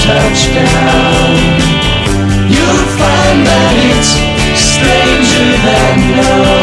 touchdown. You'll find that it's stranger than love.